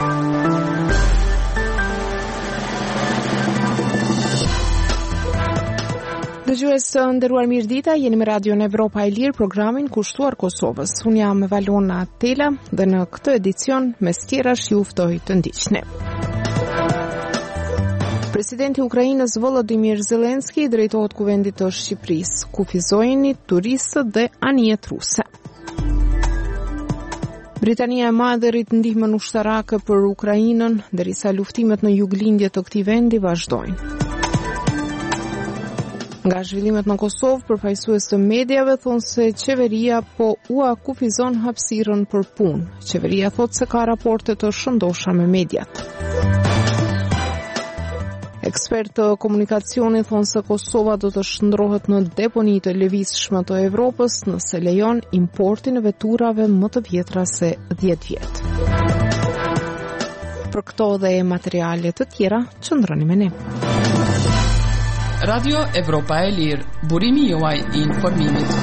Dëgjues të nderuar, mirëdita, jeni me Radion Evropa e Lirë, programin kushtuar Kosovës. Unë jam Valona Tela dhe në këtë edicion mes tjerash ju ftoj të ndiqni. Presidenti i Ukrainës Volodymyr Zelensky drejtohet kuvendit të Shqipërisë, kufizojnë turistët dhe anijet ruse. Britania e Madhe rrit ndihmën ushtarake për Ukrainën, derisa luftimet në juglindje të këtij vendi vazhdojnë. Nga zhvillimet në Kosovë, përfaqësues të mediave thonë se qeveria po u kufizon hapësirën për punë. Qeveria thotë se ka raporte të shëndosha me mediat. Ekspertë të komunikacionit thonë se Kosova do të shndrohet në deponi të lëvizshme të Evropës nëse lejon importin e veturave më të vjetra se 10 vjet. Për këto dhe materiale të tjera, qëndroni me ne. Radio Evropa e Lirë, burimi juaj I informimit.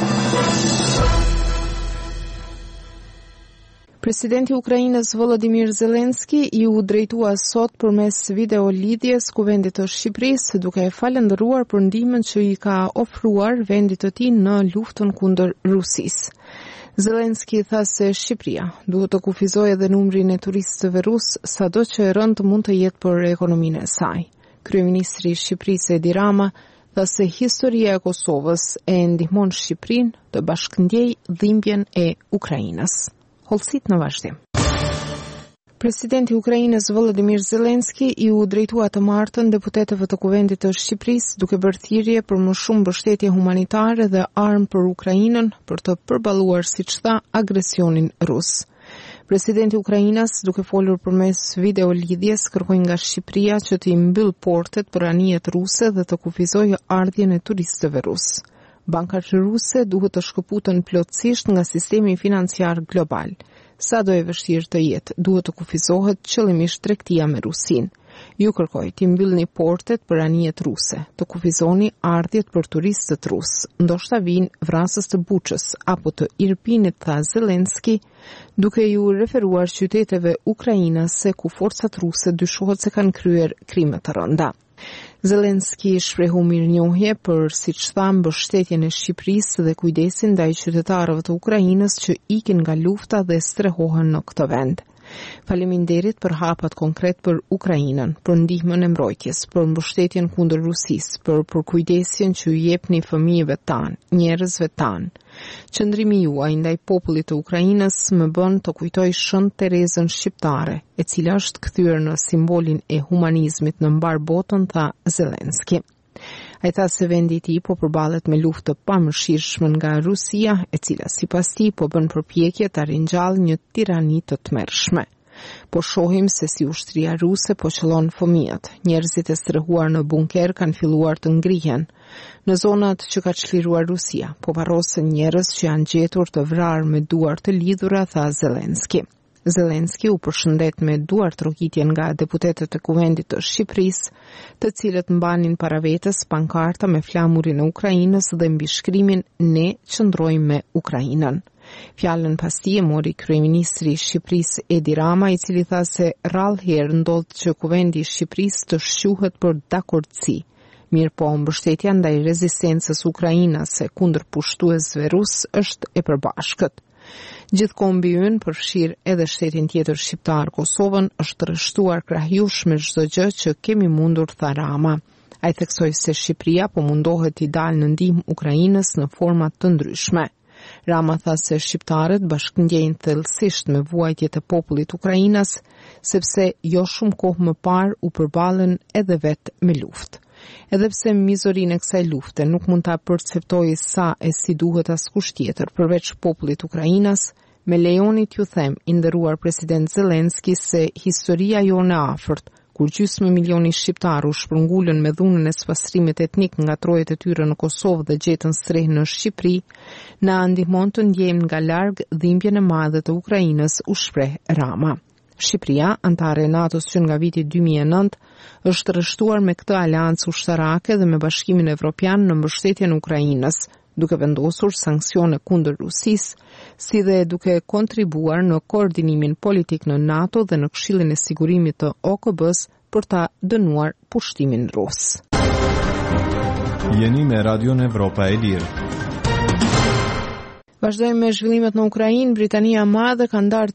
Presidenti I Ukrainës Volodymyr Zelensky u drejtua sot përmes video lidhjes kuvendit të Shqipërisë, duke falendëruar për ndihmën që I ka ofruar vendit të tij në luftën kundër Rusisë. Zelensky tha se Shqipëria duhet të kufizojë edhe numrin e turistëve rusë, sado që e rënd mund të jetë për ekonominë e saj. Kryeministri I Shqipërisë Edi Rama tha se historia e Kosovës e ndihmon Shqipërinë të bashkëndjej dhimbjen e Ukrainës. Hollësit në vazhdim. Presidenti I Ukrainës Volodymyr Zelensky u drejtua të martën deputetëve të kuvendit të Shqipërisë duke bërë thirrje për më shumë mbështetje humanitare dhe armë për Ukrainën për të përballuar, siç tha, agresionin rus. Presidenti I Ukrainës, duke folur përmes video lidhjes, kërkoi nga Shqipëria që të mbyll portet për anijet ruse dhe të kufizojë ardhjen e turistëve rusë. Bankat ruse duhet të shkëputen plotësisht nga sistemi financiar global. Sa do e vështirë të jetë, duhet të kufizohet qëllimisht tregtia me Rusinë. Ju kërkoj të mbyllni portet për anijet ruse, të kufizoni ardhjet për turistët rusë, ndoshta vinë vrasës të Buçës apo të Irpinit, tha Zelensky, duke ju referuar qyteteve ukrainase ku forcat ruse dyshohet se kanë kryer krime të rënda. Zelensky shprehu mirënjohje për, siç tha, mbështetjen e Shqipërisë dhe kujdesin ndaj qytetarëve të Ukrainës që ikin nga lufta dhe strehohen në këtë vend. Faleminderit për hapat konkret për Ukrainën, për ndihmën e mbrojtjes, për mbështetjen kundër Rusisë, për kujdesjen që ju jepni fëmijëve tanë, njerëzve tanë. Qëndrimi juaj ndaj popullit të Ukrainës më bën të kujtoj Shën Terezën shqiptare, e cila është kthyer në simbolin e humanizmit në mbar botën, tha Zelensky. Ai tha se vendi I tij po përballet me luftë të pamëshirshme nga Rusia, e cila sipas tij po bën përpjekje ta ringjallë një tirani të tmerrshme. Po shohim se si ushtria ruse po qëllon fëmijët. Njerëzit e strehuar në bunker kanë filluar të ngrihen. Në zonat që ka çliruar Rusia, po varrosen njerëz që janë gjetur të vrarë me duar të lidhura, tha Zelensky. Zelensky u përshëndet me duar trokitjen nga deputetët e kuvendit të Shqipërisë, të cilët mbanin para vetes pankarta me flamurin e Ukrainës dhe mbi shkrimin "Ne qëndrojmë me Ukrainën". Fjalën pas tij e mori kryeministri I Shqipërisë Edi Rama, I cili tha se rrallë herë ndodh që kuvendi I Shqipërisë të shquhet për dakordsi. Mirë po, mbështetja ndaj rezistencës ukrainase kundër pushtuesve rus është e përbashkët. Gjithkohë mbi ynë, përfshirë edhe shtetin tjetër shqiptar, Kosovën, është rreshtuar krahjush me çdo gjë që kemi mundur, tha Rama. Ai theksoi se Shqipëria po mundohet t'i dalë në ndihmë Ukrainës në forma të ndryshme. Rama tha se shqiptarët bashkëndjejnë thellësisht me vuajtjet e popullit ukrainas, sepse jo shumë kohë më parë u përballen edhe vetë me luftë. Edhe pse mizorinë e kësaj lufte nuk mund ta perceptojë sa e si duhet askush tjetër përveç popullit ukrainas, me lejoni t'ju them, I nderuar president Zelensky, se historia jonë e afërt, kur gjysmë milioni shqiptarë u shpërngulën me dhunën e spastrimit etnik nga trojet e tyre në Kosovë dhe gjetën streh në Shqipëri, na ndihmon të ndjejmë nga larg dhimbjen e madhe të Ukrainës, u shpreh Rama. Shqipëria, antare e NATO-s që nga viti 2009, është rreshtuar me këtë aleancë ushtarake dhe me Bashkimin Evropian në mbështetjen e Ukrainës, duke vendosur sanksione kundër Rusisë, si dhe duke kontribuar në koordinimin politik në NATO dhe në Këshillin e Sigurimit të OKB-s për ta dënuar pushtimin rus. Jeni me Radion Evropa e Lirë. Vazhdojmë me zhvillimet në Ukrainë. Britania e Madhe ka ndarë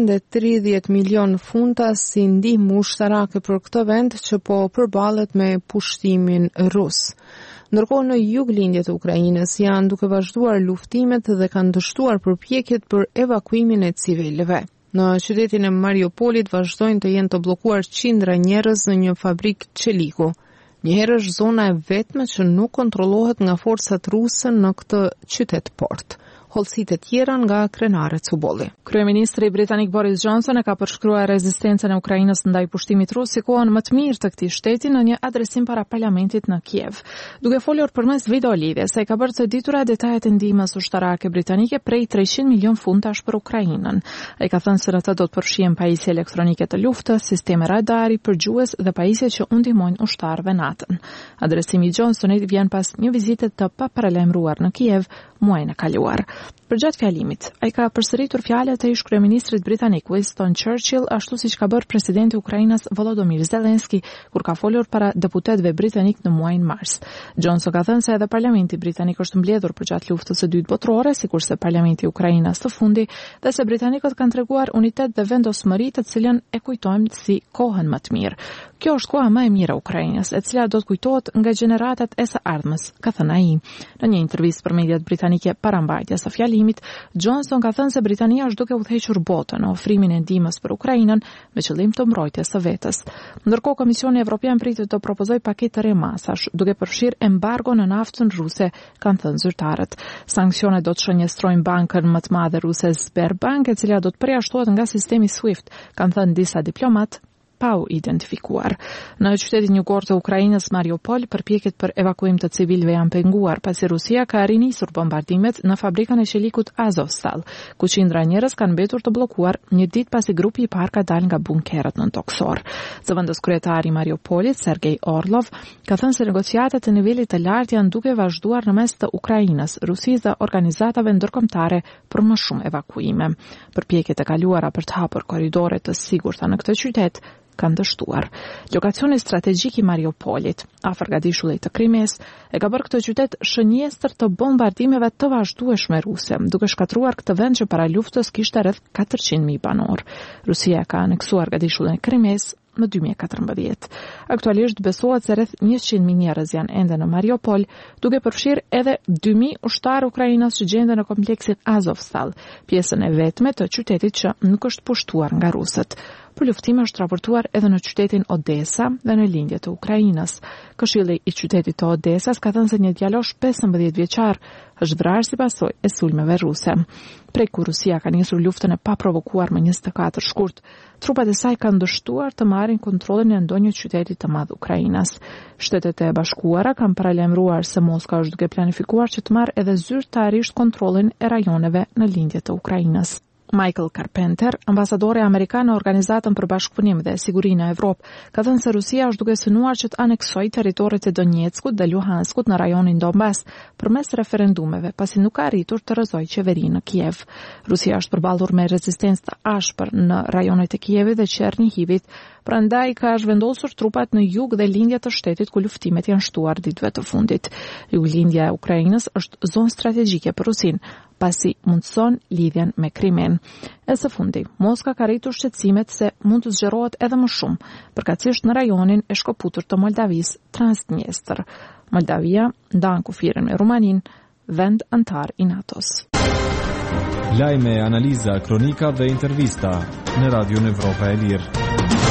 330 milion funta si ndihmë ushtarake për këtë vend që po përballet me pushtimin rus. Ndërkohë në juglindje të Ukrainës janë duke vazhduar luftimet dhe kanë dështuar përpjekjet për evakuimin e civilëve. Në qytetin e Mariupolit vazhdojnë të jenë të bllokuar qindra njerëz në një fabrikë çeliku. Njëherë është zona e vetme që nuk kontrollohet nga forcat ruse në këtë qytet port. Hollësitë e tjera nga Krenare Cubolli. Kryeministri britanik Boris Johnson e ka përshkruar rezistencën e Ukrainës ndaj pushtimit rus si kohën më të mirë të këtij shteti në një adresim para parlamentit në Kiev. Duke folur përmes videolidhjes, ai ka bërë të ditura detajet e ndihmës ushtarake britanike prej 300 milion funtash për Ukrainën. Ai ka thënë se në të do të përfshihen pajisje elektronike të luftës, sisteme radari, përgjues dhe pajisje që ndihmojnë ushtarëve natën. Adresimi i Johnsonit vjen pas një vizite të paparalajmëruar në Kiev muajin e kaluar. Përgjatë fjalimit, ai ka përsëritur fjalët e ish-kryeministrit britanik Winston Churchill, ashtu siç ka bërë presidenti i Ukrainës Volodymyr Zelensky kur ka folur para deputetëve britanik në muajin mars. Johnson ka thënë se edhe parlamenti britanik është mbledhur përgjatë luftës së dytë botërore, sikurse parlamenti i Ukrainës së fundi, dhe se britanikët kanë treguar unitet dhe vendosmëri të cilën e kujtojmë si kohën më të mirë. Kjo është koha më e mirë e Ukrainës, e cila do të kujtohet nga gjeneratat e së ardhmës, ka thënë ai. Në një intervistë për mediat britanike para mbajtjes së fjalimit, Johnson ka thënë se Britania është duke udhëhequr botën në ofrimin e ndihmës për Ukrainën me qëllim të mbrojtjes së vetës. Ndërkohë Komisioni Evropian pritet të propozojë paketë të re masash, duke përfshirë embargo në naftën ruse, kanë thënë zyrtarët. Sanksionet do të shënjestrojnë bankën më të madhe ruse Sberbank, e cila do të përjashtohet nga sistemi SWIFT, kanë thënë disa diplomat pa u identifikuar. Në qytetin jugor të Ukrainës Mariupol, përpjekjet për evakuim të civilëve janë penguar pasi Rusia ka rinisur bombardimet në fabrikën e qelikut Azovstal, ku qindra njerëz kanë mbetur të bllokuar një ditë pasi grupi i parë ka dalë nga bunkerët nën toksor. Zëvendës kryetari i Mariupolit, Sergej Orlov, ka thënë se negociatat e nivelit të lartë janë duke vazhduar në mes të Ukrainës, Rusisë dhe organizatave ndërkombëtare për më shumë evakuime. Përpjekjet e kaluara për të hapur korridore të sigurta në këtë qytet kanë dështuar. Lokacioni strategjik i Mariupolit, afër gadishullit të Krimes, e ka bërë këtë qytet shënjestër të bombardimeve të vazhdueshme ruse, duke shkatruar këtë vend që para luftës kishte rreth 400.000 banor. Rusia ka aneksuar gadishullin e Krimes në 2014. Aktualisht besohet se rreth 100.000 njerëz janë ende në Mariupol, duke përfshirë edhe 2.000 ushtarë ukrainës që gjenden në kompleksin Azovstal, pjesën e vetme të qytetit që nuk është pushtuar nga rusët. Për luftime është raportuar edhe në qytetin Odesa dhe në lindje të Ukrainës. Këshilli i qytetit të Odesas ka thënë se një djalosh 15 vjeçar është vrarë si pasojë e sulmeve ruse. Prej kur Rusia ka nisur luftën e paprovokuar më 24 shkurt, trupat e saj kanë dështuar të marrin kontrollin e ndonjë qyteti të madh Ukrainës. Shtetet e Bashkuara kanë paralajmëruar se Moska është duke planifikuar që të marrë edhe zyrtarisht kontrollin e rajoneve në lindje të Ukrainës. Michael Carpenter, ambasadori amerikan në Organizatën për Bashkëpunim dhe Sigurinë në Evropë, ka thënë se Rusia është duke synuar që të aneksojë territoret e Donetskut dhe Luhanskut në rajonin Donbas përmes referendumeve, pasi nuk ka arritur të rrëzojë qeverinë në Kiev. Rusia është përballur me rezistencë të ashpër në rajonet e Kievit dhe Çernihivit, prandaj ka zhvendosur trupat në jug dhe lindje të shtetit ku luftimet janë shtuar ditëve të fundit. Juglindja e Ukrainës është zonë strategjike për Rusinë, pasi mundson lidhjen me Krimen. E së fundi, Moska ka rritur shqetësimet se mund të zgjerohet edhe më shumë, përkatësisht në rajonin e shkëputur të Moldavisë, Transnjestër. Moldavia ndan kufirin me Rumaninë, vend antar i NATO-s. Lajme, analiza, kronika dhe intervista në Radion Evropa e Lirë.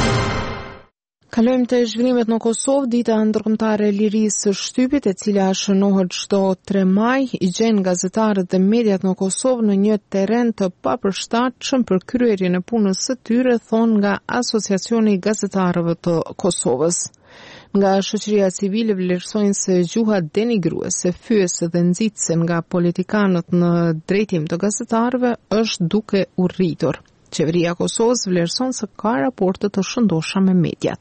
Kalojmë të zhvillimet në Kosovë. Dita ndërkombëtare e lirisë së shtypit, e cila shënohet çdo 3 maj, i gjen gazetarët dhe mediat në Kosovë në një terren të papërshtatshëm për kryerjen e punës së tyre, thonë nga Asociacioni i Gazetarëve të Kosovës. Nga shoqëria civile vlerësojnë se gjuha denigruese, fyese dhe nxitse nga politikanët në drejtim të gazetarëve është duke u rritur. Qeveria e Kosovës vlerëson se ka raporte të shëndosha me mediat.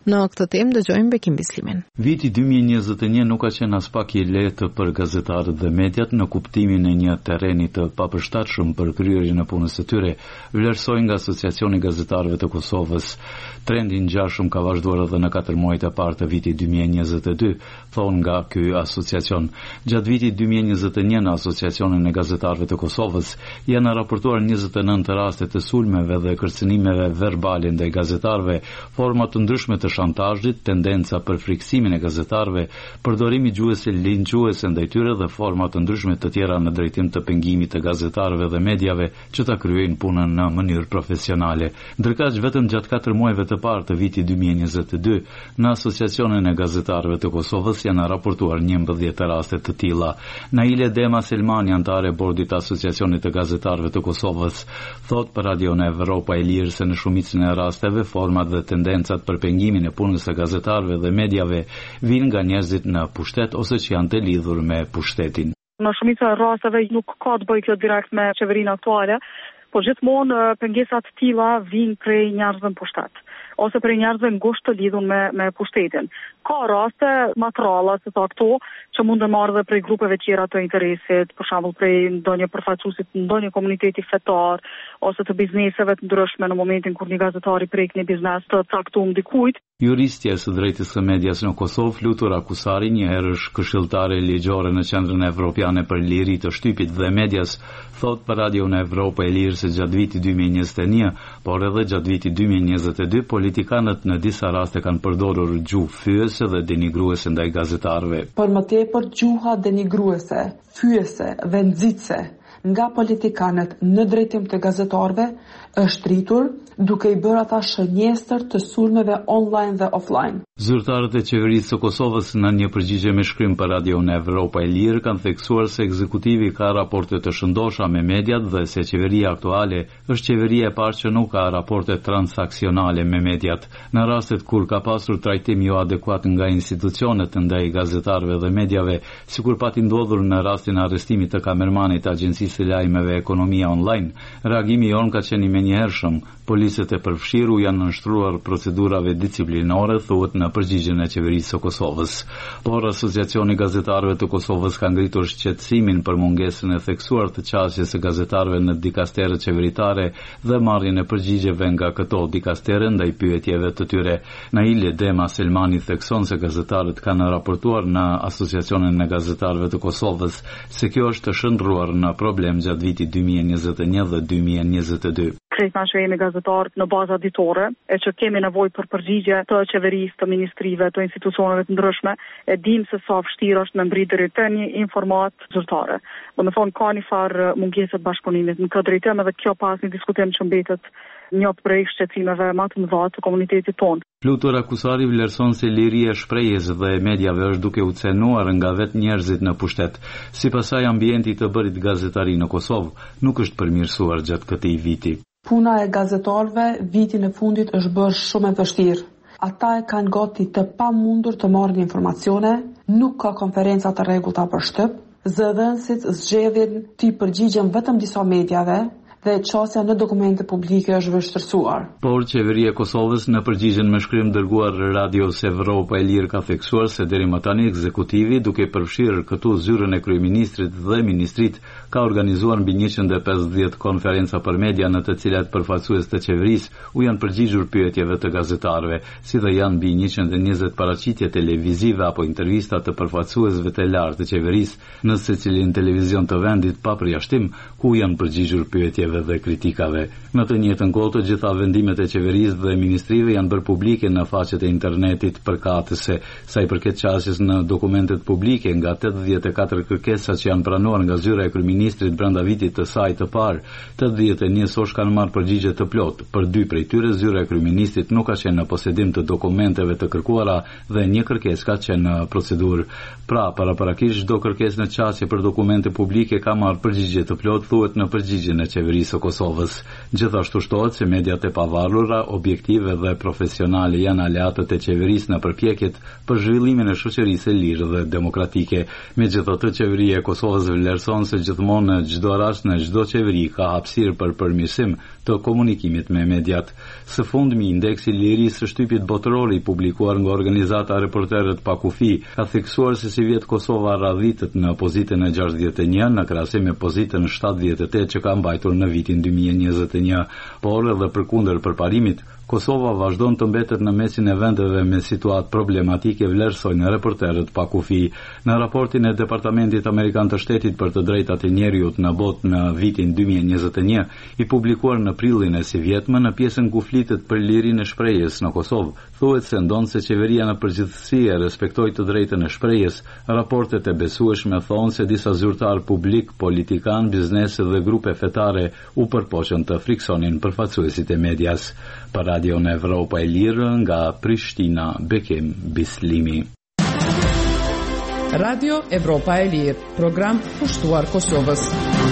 Në këtë temë dëgjojmë Bekim Bislimin. Viti 2021 nuk ka qenë as pak i lehtë për gazetarët dhe mediat në kuptimin e një terreni të papërshtatshëm për kryerjen e punës së tyre, vlerësoi nga Asociacioni i Gazetarëve të Kosovës. Trendi i ngjashëm ka vazhduar edhe në 4 muajt e parë të vitit 2022, thonë nga ky asociacion. Gjatë vitit 2021 në Asociacionin e Gazetarëve të Kosovës janë raportuar 29 raste të sulmeve dhe kërcënimeve verbale ndaj gazetarëve, forma të ndryshme të shantazhit, tendenca për friksimin e gazetarëve, përdorimi gjuhëse linçuese ndaj tyre dhe forma të ndryshme të tjera në drejtim të pengimit të gazetarëve dhe mediave që ta kryejnë punën në mënyrë profesionale. Ndërkaq vetëm gjatë 4 muajve të parë të vitit 2022, në Asociacionin e Gazetarëve të Kosovës janë raportuar 11 raste të tilla. Naile Dema Selmani, antare e bordit të Asociacionit të Gazetarëve të Kosovës, thot për Radio Evropa e Lirë se në shumicën e rasteve format dhe tendencat për pengimin e punës së gazetarëve dhe mediave vijnë nga njerëzit në pushtet ose që janë të lidhur me pushtetin. Në shumicën e rasteve nuk ka të bëjë kjo direkt me qeverinë aktuale, por gjithmonë pengesat të tilla vijnë prej njerëzve në pushtet ose prej njerëzve ngushtë të lidhur me pushtetin. Ka raste matralla se këto që mund të marrë dhe prej grupeve tjera të interesit, për shembull prej ndonjë përfaqësuesit të ndonjë komuniteti fetar ose të bizneseve të ndryshme në momentin kur një gazetar i prek një biznes të caktuar dikujt. Juristja e së drejtës së medias në Kosovë, Flutur Akusari, një herësh këshilltare ligjore në Qendrën Evropiane për Liri të Shtypit dhe Medias, thot për Radio Evropa e Lirë se gjatë vitit 2021, por edhe gjatë vitit 2022, politikanët në disa raste kanë përdorur gjuhë fyese dhe denigruese ndaj gazetarëve. Por më tepër gjuha denigruese, fyese dhe nxitse nga politikanët në drejtim të gazetarëve është rritur duke i bërë ata shënjestër të sulmeve online dhe offline. Zyrtarët e qeverisë së Kosovës në një përgjigje me shkrim për Radio Evropa e Lirë kanë theksuar se ekzekutivi ka raporte të shëndosha me mediat dhe se qeveria aktuale është qeveria e parë që nuk ka raporte transaksionale me mediat. Në rastet kur ka pasur trajtim jo adekuat nga institucionet ndaj gazetarëve dhe mediave, sikur pati ndodhur në rastin e arrestimit të kamermanit të Agjencisë së Lajmeve Ekonomia Online, reagimi jon ka qenë i menjëhershëm. Policët e përfshirë janë nënshtruar procedurave disciplinore, thuhet në përgjigjen e qeverisë së Kosovës. Por Asociacioni i Gazetarëve të Kosovës ka ngritur shqetësimin për mungesën e theksuar të qasjes së gazetarëve në dikasteret qeveritare dhe marrjen e përgjigjeve nga këto dikastere ndaj pyetjeve të tyre. Naile Dema Selmani thekson se gazetarët kanë raportuar në Asociacionin e Gazetarëve të Kosovës se kjo është të shndruar në problem gjatë vitit 2021 dhe 2022. Krejtëna që jemi gazetarët në baza ditore, e që kemi nevojë për përgjigje të qeverisë, të ministrive, të institucioneve të ndryshme, e dim se sa vështirë është me mbrit deri te një informat zyrtare. Domethënë ka një farë mungesë të bashkëpunimit në këtë drejtim, edhe kjo pas një diskutim që mbetet një prej shqetësimeve më të mëdha të komunitetit tonë. Flutur Akusari vlerëson se liria e shprehjes dhe mediave është duke u cenuar nga vetë njerëzit në pushtet. Sipas saj, ambienti të bërit gazetari në Kosovë nuk është përmirësuar gjatë këtij viti. Puna e gazetarëve vitin e fundit është bërë shumë e vështirë. Ata e kanë gati të pamundur të marrin informacione, nuk ka konferenca të rregullta për shtyp, zëdhënësit zgjedhin të përgjigjen vetëm disa mediave dhe çësia në dokumente publike është vështirësuar. Por qeveria e Kosovës në përgjigjen me shkrim dërguar Radios Evropa e Lirë ka theksuar se deri më tani ekzekutivi, duke përfshirë këtu zyrën e kryeministrit dhe ministrit, ka organizuar mbi 150 konferenca për media në të cilat përfaqësues të qeverisë u janë përgjigjur pyetjeve të gazetarëve, si dhe janë mbi 120 paraqitje televizive apo intervista të përfaqësuesve të lartë të qeverisë në secilin televizion të vendit pa përjashtim, ku janë përgjigjur pyetjeve dhe kritikave. Në të njëjtën kohë, të gjitha vendimet e qeverisë dhe ministrive janë bërë publike në faqet e internetit përkatëse. Sa i përket qasjes në dokumentet publike, nga 84 kërkesa që janë pranuar nga zyra e kryeministrit brenda vitit të saj të parë, 81 sosh kanë marrë përgjigje të plotë. Për 2 prej tyre, zyra e kryeministrit nuk ka qenë në posedim të dokumenteve të kërkuara dhe një kërkesë ka qenë në procedurë. Pra, paraprakisht çdo kërkesë në qasje për dokumente publike ka marrë përgjigje të plotë, thuhet në përgjigjen e qeverisë qeverisë së Kosovës. Gjithashtu shtohet se mediat e pavarura, objektive dhe profesionale janë aleatët e qeverisë në përpjekjet për zhvillimin e shoqërisë së lirë dhe demokratike. Megjithatë, qeveria e Kosovës vlerëson se gjithmonë në çdo rast në çdo qeveri ka hapësirë për përmirësim të komunikimit me mediat. Së fundmi, indeksi i lirisë së shtypit botëror i publikuar nga organizata Reporterët pa kufi ka theksuar se si vjet Kosova radhitet në pozitën e 61 në krahasim me pozitën 78 që ka mbajtur në vitin 2021, por edhe përkundër përparimit, Kosova vazhdon të mbetet në mesin e vendeve me situatë problematike, vlerësojnë Reporterët pa kufi. Në raportin e Departamentit Amerikan të Shtetit për të drejtat e njeriut në botë në vitin 2021, i publikuar në prillin e si vjetme, në pjesën ku flitet për lirinë e shprehjes në Kosovë, thuhet se ndonë se qeveria në përgjithësi e respektoi të drejtën e shprehjes. Raportet e besueshme thonë se disa zyrtar publik, politikan, biznese dhe grupe fetare u përpoqën të friksonin përfaqësuesit e medias. Për Radio në Evropa e Lirë nga Prishtina, Bekim Bislimi. Radio Evropa e Lirë, program pushtuar Kosovës.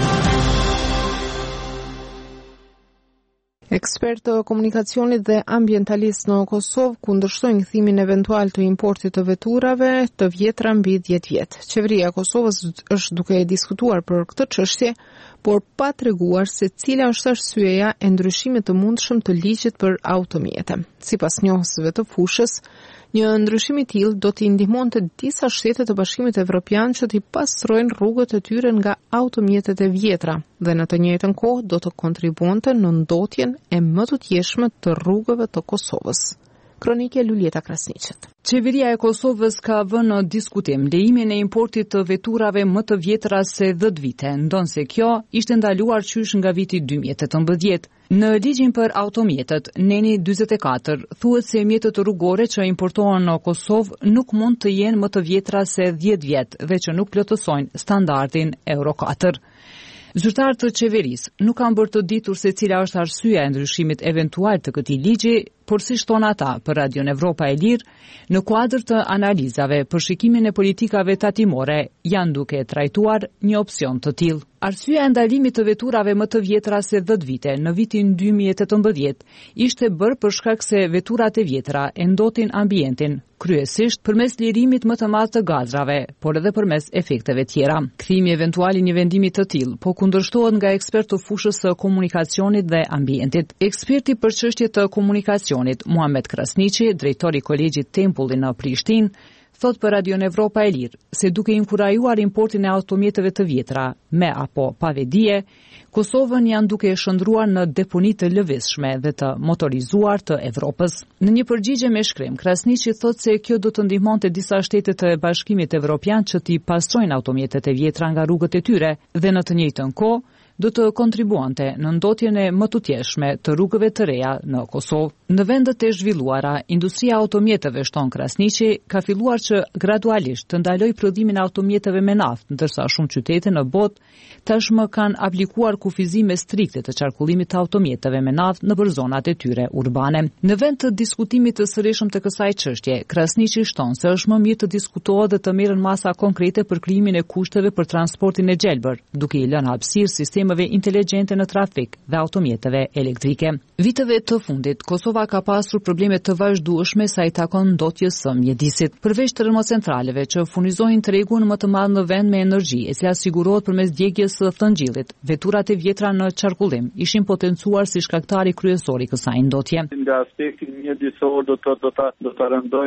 Ekspertë të komunikacionit dhe ambientalistë në Kosovë kundërshtojnë kthimin eventual të importit të veturave të vjetra mbi 10 vjet. Qeveria e Kosovës është duke diskutuar për këtë çështje, por pa treguar se cila është arsyeja e ndryshimit të mundshëm të ligjit për automjete. Sipas njohësve të fushës, një ndryshim i tillë do t'i ndihmonte disa shtete të Bashkimit Evropian që t'i pastrojnë rrugët e tyre nga automjetet e vjetra dhe në të njëjtën kohë do të kontribuonte në ndotjen e më të tjeshme të rrugëve të Kosovës. Kronike Luljeta Krasniqet. Qeveria e Kosovës ka vënë në diskutim lejimin e importit të veturave më të vjetra se 10 vite, ndonse kjo ishte ndaluar qysh nga viti 2018. Në ligjin për automjetet, neni 44, thuhet se mjetet rrugore që importohen në Kosovë nuk mund të jenë më të vjetra se 10 vjet dhe që nuk plotësojnë standardin Euro 4. Zyrtarët të qeverisë nuk kanë bërë të ditur se cila është arsyeja e ndryshimit eventual të këtij ligji, por si shton ata për Radio Evropa e Lirë, në kuadër të analizave për shikimin e politikave tatimore, janë duke trajtuar një opsion të tillë. Arsyeja e ndalimit të veturave më të vjetra se 10 vite në vitin 2018 ishte bërë për shkak se veturat e vjetra e ndotin ambientin, kryesisht përmes lirimit më të madh të gazrave, por edhe përmes efekteve tjera. Kthimi eventual i një vendimi të tillë po kundërshtohet nga ekspertë të fushës së komunikacionit dhe ambientit. Eksperti për çështje të komunikacionit Muhamet Krasniqi, drejtori i Kolegjit Tempulli në Prishtinë, thot për Radio Evropa e Lirë se duke inkurajuar importin e automjeteve të vjetra me apo pa vedije, Kosovën janë duke shndruar në deponi të lëvizshme dhe të motorizuar të Evropës. Në një përgjigje me shkrim, Krasniqi thot se kjo do të ndihmonte disa shtete të Bashkimit Evropian që t'i pastrojnë automjetet e vjetra nga rrugët e tyre dhe në të njëjtën kohë do të kontribuante në ndotjen e më të tjeshme të rrugëve të reja në Kosovë. Në vendet e zhvilluara, industria e automjeteve, shton Krasniqi, ka filluar që gradualisht të ndaloj prodhimin e automjeteve me naftë, ndërsa shumë qytete në botë tashmë kanë aplikuar kufizime strikte të qarkullimit të automjeteve me naftë nëpër zonat e tyre urbane. Në vend të diskutimit të sërishëm të kësaj çështje, Krasniqi shton se është më mirë të diskutohet dhe të merren masa konkrete për krijimin e kushteve për transportin e gjelbër, duke i lënë hapësirë sistemeve inteligjente në trafik dhe automjeteve elektrike. Viteve të fundit, Kosova ka pasur probleme të vazhdueshme sa i takon ndotjes së mjedisit. Përveç termocentraleve që furnizojnë tregun më të madh në vend me energji, e cila sigurohet përmes djegjes së thëngjillit, veturat e vjetra në qarkullim ishin potencuar si shkaktari kryesor i kësaj ndotje. Nga aspekti mjedisor do ta rëndoj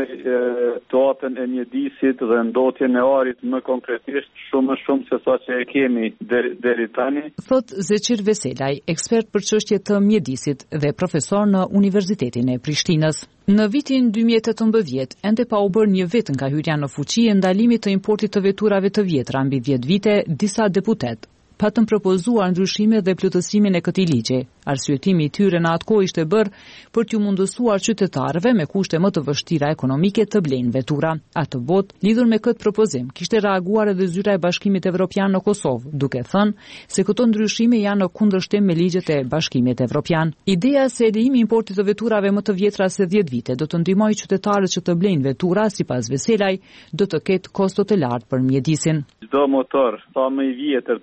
dotën e mjedisit dhe ndotjen e arit më konkretisht shumë se sa që e kemi deri tani. Thot Zeqir Veselaj, ekspert për çështje të mjedisit dhe profesor në Universitetin e Prishtinës. Në vitin 2018, ende pa u bërë një vit nga hyrja në fuqi e ndalimit të importit të veturave të vjetra mbi 10 vite, disa deputet patën propozuar ndryshime dhe plotësimin e këtij ligji. Arsyetimi i tyre në atë kohë ishte bërë për t'u mundësuar qytetarëve me kushte më të vështira ekonomike të blejnë vetura. Atë botë, lidhur me këtë propozim, kishte reaguar edhe zyra e Bashkimit Evropian në Kosovë, duke thënë se këto ndryshime janë në kundërshtim me ligjet e Bashkimit Evropian. Ideja se lejimi i importit të veturave më të vjetra se 10 vite do të ndihmojë qytetarët që të blejnë vetura, sipas Veselaj, do të ketë kosto të lartë për mjedisin. Çdo motor sa më i vjetër të jetë në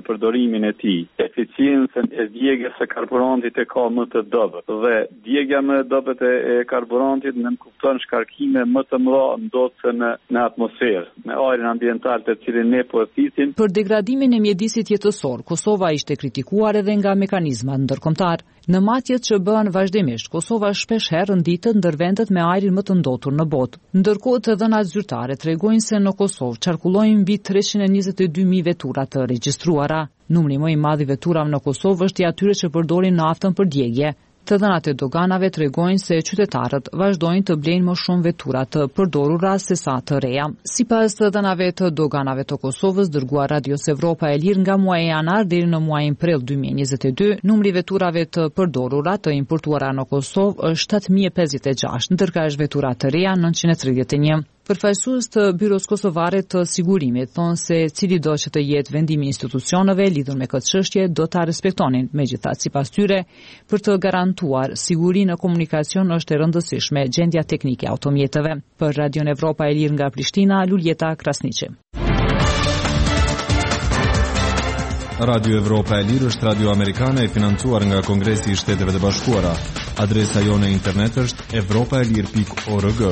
në përdorimin e tij, eficiencën e djegjes së karburantit e ka më të dobët. Dhe djegja më e dobët e karburantit nënkupton shkarkime më të mëdha ndodhse në atmosferë, në ajrin ambiental të cilin ne po e thisim. Për degradimin e mjedisit jetësor, Kosova ishte kritikuar edhe nga mekanizmat ndërkombëtar. Në matjet që bëhen vazhdimisht, Kosova shpesh herë nditet ndër vendet me ajrin më të ndotur në botë. Ndërkohë të dhënat zyrtare tregojnë se në Kosovë qarkullojnë mbi 322.000 vetura të regjistruara. Numri më i madh i veturave në Kosovë është i atyre që përdorin naftën për djegje. Të dhënat e doganave tregojnë se qytetarët vazhdojnë të blejnë më shumë vetura të përdorura se sa të reja. Sipas të dhënave të doganave të Kosovës dërguar Radios Evropa e Lirë nga muaji janar deri në muajin prill 2022, numri i veturave të përdorura të importuara në Kosovë është 7056, ndërkësh vetura të reja 931. Përfaqësues të Byros Kosovare të Sigurimit thonë se cili do që të jetë vendimi i institucioneve lidhur me këtë çështje do ta respektonin. Megjithatë, sipas tyre, për të garantuar sigurinë në komunikacion është e rëndësishme gjendja teknike e automjeteve. Për Radion Evropa e Lirë nga Prishtina, Luljeta Krasniqi. Radio Evropa e Lirë është radio amerikane e financuar nga Kongresi i Shteteve të Bashkuara. Adresa jone internet është evropaelir.org.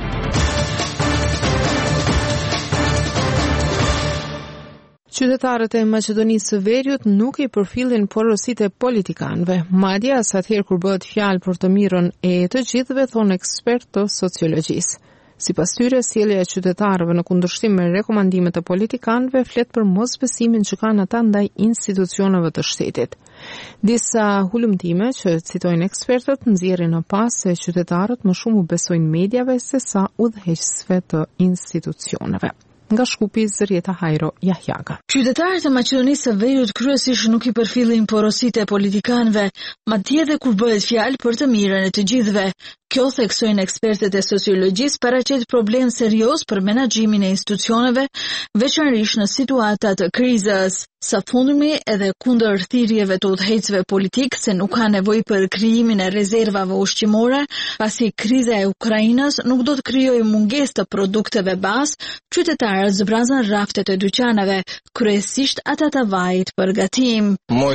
Qytetarët e Maqedonisë së Veriut nuk i përfillin porositë e politikanëve. Madje as atëherë kur bëhet fjalë për të mirën e të gjithëve, thonë ekspertë të sociologjisë. Sipas tyre, sjellja e qytetarëve në kundërshtim me rekomandimet e politikanëve flet për mosbesimin që kanë ata ndaj institucioneve të shtetit. Disa hulumtime që citojnë ekspertët nxjerrin në pas se qytetarët më shumë u besojnë mediave se sa udhëheqësve të institucioneve. Nga Shkupi, Zërieta Hajro Jahjaga. Qytetarët e Maqedonisë së Veriut kryesisht nuk i përfillin porositë e politikanëve, madje edhe kur bëhet fjalë për të mirën e të gjithëve. Kjo, theksojnë ekspertët e sociologjisë, paraqet problem serioz për menaxhimin e institucioneve, veçanërisht në situata të krizës. Sa fundmi edhe kundër thirrjeve të udhëheqësve politik se nuk ka nevojë për krijimin e rezervave ushqimore, pasi kriza e Ukrainës nuk do të krijojë mungesë të produkteve bazë, qytetarët zbrazën raftet e dyqaneve, kryesisht ata të vajit për gatim.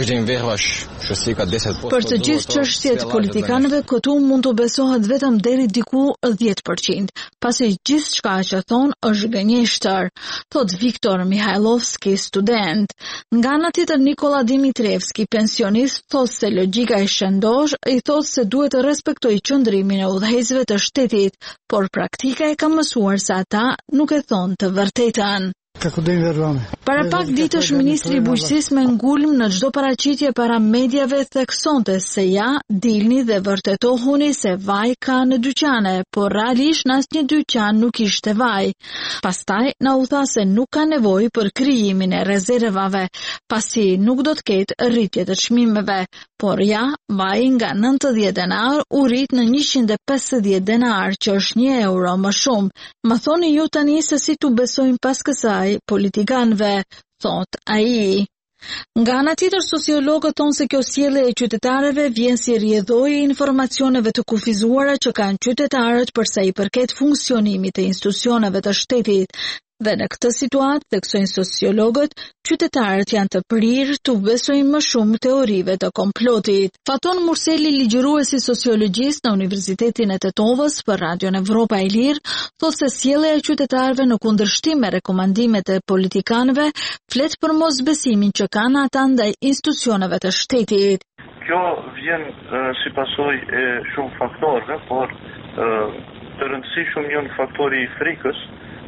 Për të gjithë çështjet politikanëve këtu mund të besohet vetëm deri diku 10%, pasi gjithçka që thon është gënjeshtër, thot Viktor Mihajlovski, student. Nga ana tjetër, Nikola Dimitrevski, pensionist, thot se logjika e shëndosh i thot se duhet të respektojë qëndrimin e udhëheqësve të shtetit, por praktika e ka mësuar se ata nuk e thonë të vërtetën. Para pak ditësh ministri i bujqësisë me ngulm në çdo paraqitje para mediave theksonte se ja dilni dhe vërtetohuni se vaj ka në dyqane, por realisht në asnjë dyqan nuk ishte vaj. Pastaj na u tha se nuk ka nevojë për krijimin e rezervave, pasi nuk do të ketë rritje të çmimeve, por ja vaji nga 90 denar u rrit në 150 denar, që është 1 euro më shumë. Më thoni ju tani se si tu besojmë pas kësaj politikanëve, thot ai. Nga ana tjetër, sociologët thonë se kjo sjellje e qytetarëve vjen si rrjedhoi e informacioneve të kufizuara që kanë qytetarët për sa i përket funksionimit të institucioneve të shtetit. Dhe në këtë situatë, theksojnë sociologët, qytetarët janë të prirë të besojnë më shumë teorive të komplotit. Faton Murseli, ligjëruesi sociologjisë në Universitetin e Tetovës për Radion Evropa e Lirë, thotë se sjellja e qytetarëve në kundërshtim me rekomandimet e politikanëve flet për mosbesimin që kanë ata ndaj institucioneve të shtetit. Kjo vjen si pasojë e shumë faktorëve, por të rëndësishëm janë faktori i frikës,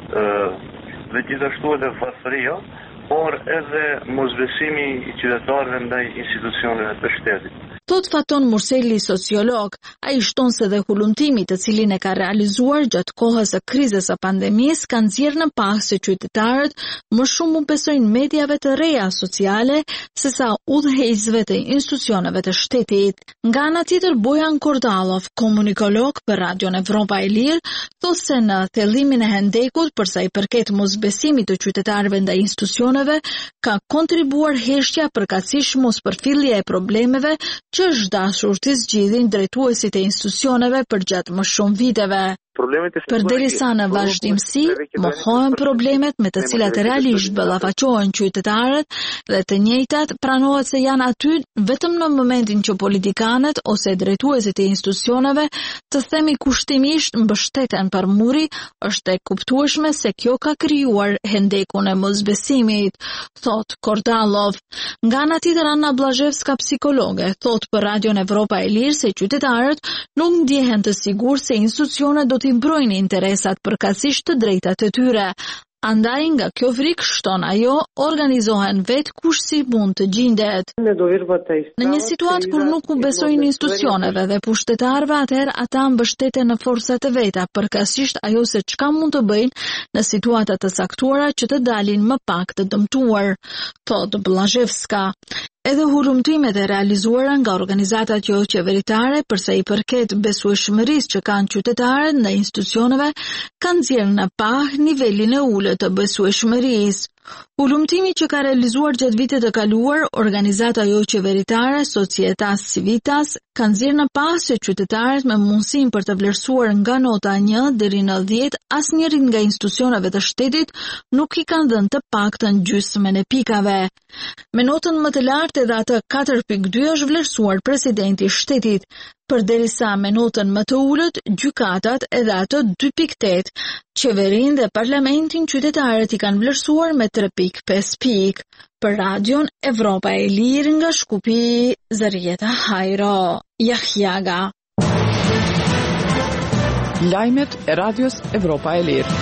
dhe gjithashtu edhe varfëria, por edhe mosbesimi i qytetarëve ndaj institucioneve të shtetit. Thot Faton Murseli, sociolog, ai shton se dhe hulumtimi të cilin e ka realizuar gjatë kohës së krizës së pandemisë ka nxjerrë në pas se qytetarët më shumë besojnë mediave të reja sociale se sa udhëheqësve të institucioneve të shtetit. Nga ana tjetër, Bojan Kordallov, komunikolog për Radion Evropa e Lirë, thot se në thellimin e hendekut për sa i përket mosbesimit të qytetarëve ndaj institucioneve ka kontribuar heshtja përkatësisht mospërfillja e problemeve që është dashur të zgjidhin drejtuesit e institucioneve për gjatë më shumë viteve. Përderisa në vazhdimsi mohohen problemet me të cilat realisht ballafaqohen qytetarët dhe të njëjtat pranohet se janë aty vetëm në momentin që politikanët ose drejtuesit e institucioneve të themi kushtimisht mbështeten për muri, është e kuptueshme se kjo ka krijuar hendekun e mosbesimit, thot Kordalov. Nga ana tjetër Anna Blazhevska, psikologe, thot për Radion Evropa e Lirë se qytetarët nuk ndjehen të sigurt se institucionet do t'i mbrojnë interesat përkatësisht të drejtat e tyre. Andaj nga kjo frikë shton ajo organizohen vetë kush si mund të gjendet. Në një situatë kur nuk u besojnë institucioneve dhe pushtetarëve, atëherë ata mbështeten në forcat e veta, përkatësisht ajo se çka mund të bëjnë në situata të caktuara që të dalin më pak të dëmtuar, thot Blazhevska. Edhe hulumtimet e realizuara nga organizatat jo qeveritare përsa i përket besueshmërisë që kanë qytetarët ndaj institucioneve kanë nxjerrë në pah nivelin e ulët të besueshmërisë. Hulumtimi që ka realizuar gjatë vitit të kaluar, organizata jo qeveritare Societas Civitas kanë nxjerrë në pah se qytetarët me mundësinë për të vlerësuar nga nota 1 deri në 10 asnjërin nga institucioneve të shtetit nuk i kanë dhënë të paktën gjysmën e pikave. Me notën më të lartë edhe atë 4.2 është vlerësuar presidenti i shtetit, përderisa me notën më të ulët gjykatat edhe atë 2.8. Qeverinë dhe parlamentin qytetarët i kanë vlerësuar me 3.5 pikë. Për Radion Evropa e Lirë nga Shkupi, Zarieta Hajro, Jahjaga. Lajmet e Radios Evropa e Lirë.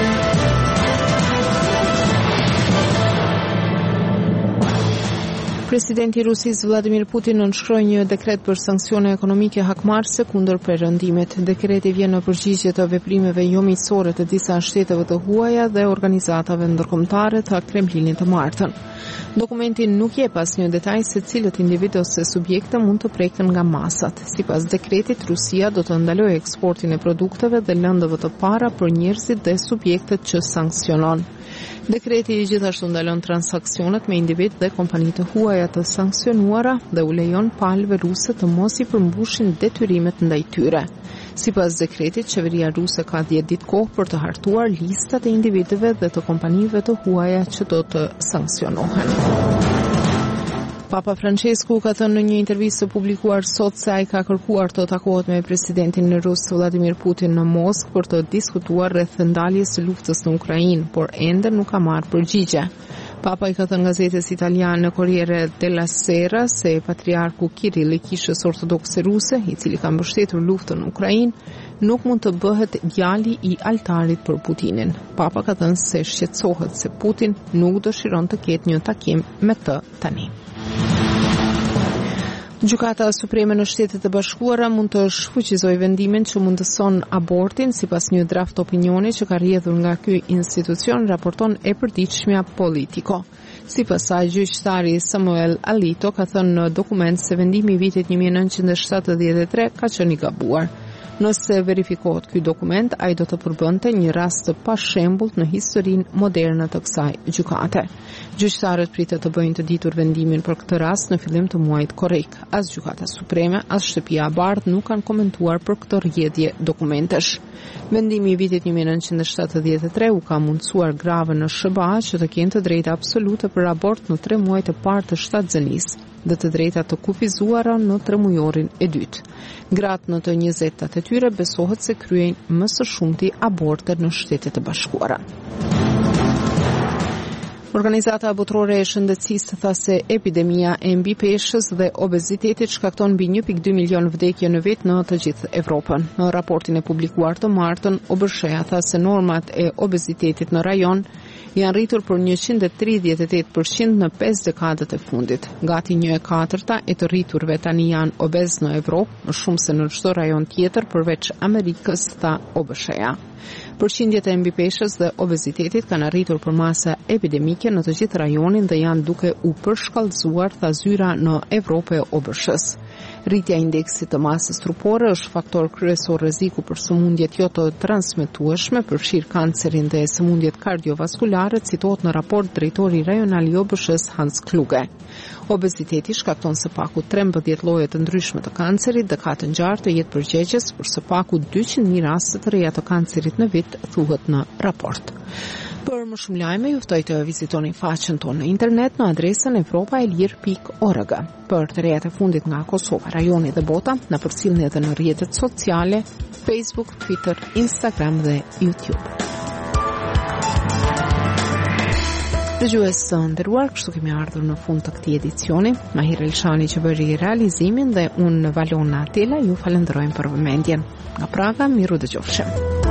Presidenti i Rusisë Vladimir Putin nënshkroi një dekret për sanksione ekonomike hakmarrëse kundër perëndimit. Dekreti vjen në përgjigje të veprimeve jo miqësore të disa shteteve të huaja dhe organizatave ndërkombëtare të Kremlinit të martën. Dokumenti nuk jep asnjë detaj se cilët individ ose subjekte mund të preken nga masat. Sipas dekretit, Rusia do të ndalojë eksportin e produkteve dhe lëndëve të para për njerëzit dhe subjektet që sanksionon. Dekreti gjithashtu ndalon transaksionet me individ dhe kompani të huaja të sanksionuara dhe u lejon palëve ruse të mos i përmbushin detyrimet ndaj tyre. Sipas dekretit, qeveria ruse ka 10 ditë kohë për të hartuar listat e individëve dhe të kompanive të huaja që do të sanksionohen. Papa Francesku ka thënë në një intervistë publikuar sot se ai ka kërkuar të takohet me presidentin rus Vladimir Putin në Moskë për të diskutuar rreth ndaljes së luftës në Ukrainë, por ende nuk ka marrë përgjigje. Papa i ka thënë gazetës italiane Corriere della Sera se patriarku Kirill i Kishës Ortodokse Ruse, i cili ka mbështetur luftën në Ukrainë, nuk mund të bëhet djali i altarit për Putinin. Papa ka thënë se shqetësohet se Putin nuk dëshiron të ketë një takim me të tani. Gjykata Supreme në Shtetet e Bashkuara mund të shfuqizojë vendimin që mundëson abortin sipas një draft opinioni që ka rrjedhur nga ky institucion, raporton e përditshmja Politico. Sipas saj, gjyqtari Samuel Alito ka thënë në dokument se vendimi i vitit 1973 ka qenë i gabuar. Nëse verifikohet ky dokument, ai do të përbënte një rast të pashembullt në historinë moderne të kësaj gjykate. Gjyqtarët pritet të bëjnë të ditur vendimin për këtë rast në fillim të muajit korrik. As Gjykata Supreme, as Shtëpia e Bardhë nuk kanë komentuar për këtë rrjedhje dokumentesh. Vendimi i vitit 1973 u ka mundsuar grave në SBA që të kenë të drejtë absolute për abort në 3 muajt e parë të shtatzanisë dhe të drejta të kufizuara në 3 mujorin e dytë. Gratë në të 20-tat e tyre besohet se kryejnë më së shumti aborte në Shtetet e Bashkuara. Organizata Botërore e Shëndetësisë tha se epidemia e mbipeshës dhe obezitetit shkakton mbi 1.2 milion vdekje në vit në të gjithë Evropën. Në raportin e publikuar të martën, OBSHE-ja tha se normat e obezitetit në rajon janë rritur për 138% në 5 dekadat e fundit. Gati 1/4 e të rriturve tani janë obez në Evropë, më shumë se në çdo rajon tjetër përveç Amerikës, tha OBSHE-ja. Përqindjet e mbipeshës dhe obezitetit kanë arritur për masa epidemike në të gjithë rajonin dhe janë duke u përshkallëzuar, tha zyra në Evropë e OBSH-s. Rritja e indeksit të masës trupore është faktor kryesor rreziku për sëmundjet jo të transmetueshme, përfshirë kancerin dhe sëmundjet kardiovaskulare, citohet në raport drejtori rajonal i OBSH-s Hans Kluge. Obeziteti shkakton së paku 13 lloje të ndryshme të kancerit dhe ka të ngjarë të jetë përgjegjës për së paku 200.000 raste të reja të kancerit në vit, thuhet në raport. Për më shumë lajme, ju ftoj të vizitoni faqen tonë në internet në adresën evropaelir.org. Për të rejat e fundit nga Kosova, rajoni dhe bota, na përcjellni edhe në rrjetet sociale, Facebook, Twitter, Instagram dhe YouTube. Dëgjues të nderuar, kështu kemi ardhur në fund të këtij edicioni. Mahir Elshani që bëri realizimin dhe unë Valona Atela ju falenderojmë për vëmendjen. Nga Praga, miru dëgjofshim.